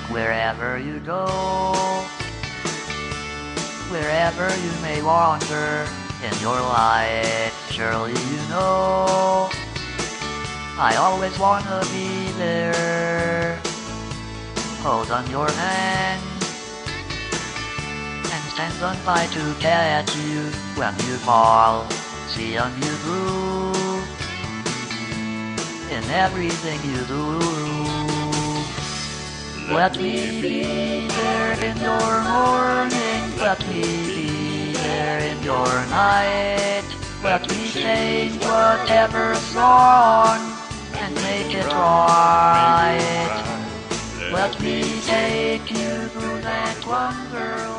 Wherever you go, wherever you may wander in your life, surely you know I always wanna be there. Hold on your hand and stand on by to catch you when you fall. See on you through in everything you do. Let me be there in your morning, let me be there in your night. Let me change whatever's wrong and make it right. Let me take you through that wonderland.